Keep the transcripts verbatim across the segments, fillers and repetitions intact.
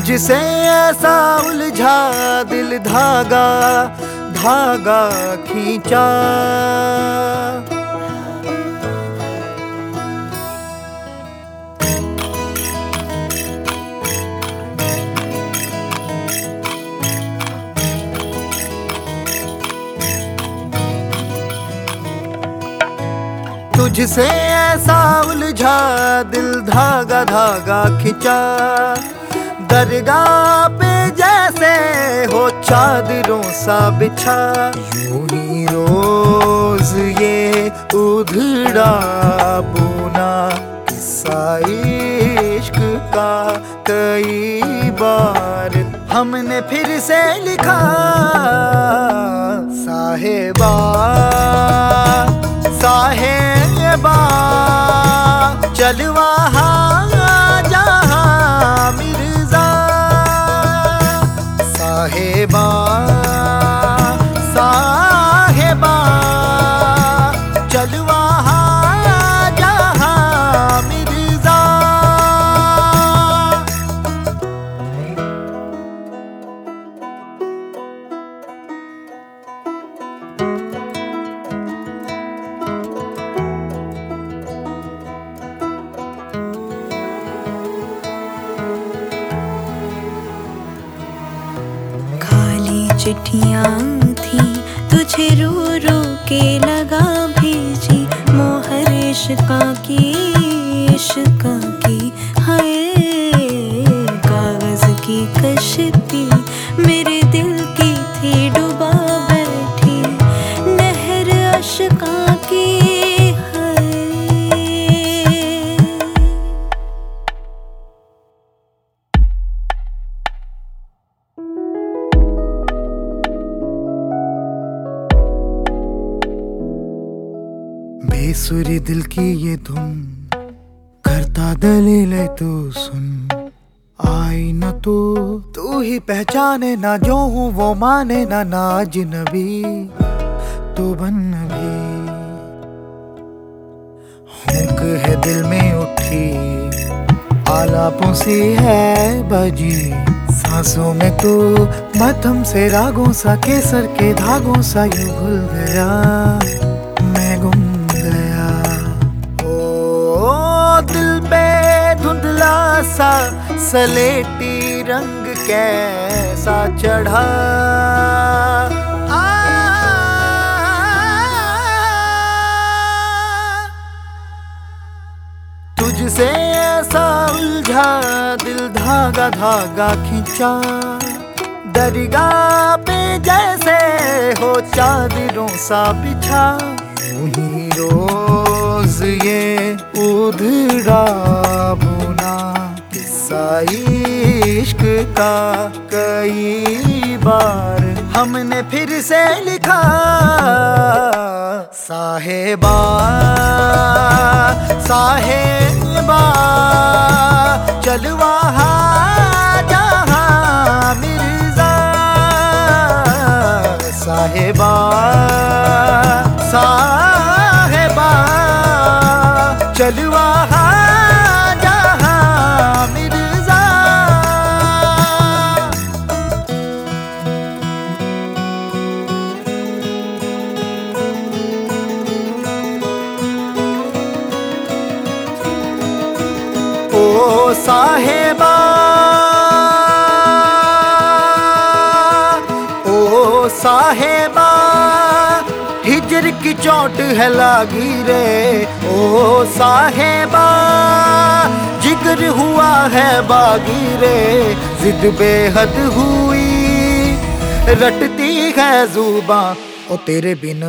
तुझसे ऐसा उलझा दिल धागा धागा खींचा। तुझसे ऐसा उलझा दिल धागा धागा खिंचा। दरगाह पे जैसे हो चादरों सा बिछा। यूं ही रोज ये उधड़ा बुना किस्सा इश्क का कई बार हमने फिर से लिखा। साहिबा साहिबा चल वहाँ जहाँ मिर्जा। साहिबा साहिबा चल वहाँ जहाँ मिर्जा। चिट्ठियाँ थी तुझे रो रो के लगा भेजी। मोहर इश्का की इश्का की हाय। कागज की कश्ती मेरे दिल की थी डुबा बैठी। नहर अश्का की हाय। बेसुरी दिल की ये धुन करता दलील तू सुन। आई न तो तू ही पहचाने ना जो हूँ वो माने ना ना अजनबी तो बन भी। हुक है दिल में उठी आलापों सी है बजी। सांसों में तू मध्यम से रागों सा केसर के धागों सा यूं घुल गया मैं गुम गया। ओ दिल पे धुंधला सा सलेटी रंग कैसा चढ़ा। तुझसे ऐसा उलझा दिल धागा धागा खींचा। दरगाह पे जैसे हो चादरों सा बिछा। यूं ही रोज ये उधड़ा बुना किस्सा इश्क का कई बार हमने फिर से लिखा। साहिबा साहिबा चल वहाँ जहाँ मिर्जा। साहिबा साहिबा चल वहाँ जहाँ मिर्जा। ओ साहिबा ओ साहिबा हिजर की चोट है लागी रे। ओ साहिबा जिगर हुआ है बागी रे। जिद बेहद हुई रटती है जुबां ओ तेरे बिन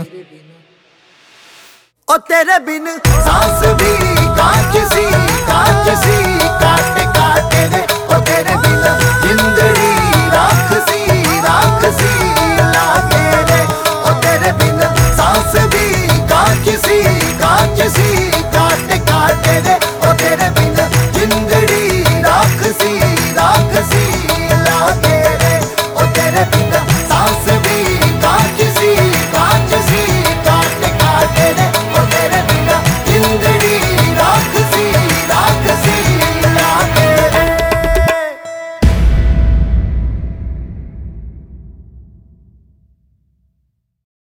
ओ तेरे बिन सांस भी कांच सी कांच सी काट काट रे ओ तेरे बिन जिंदगी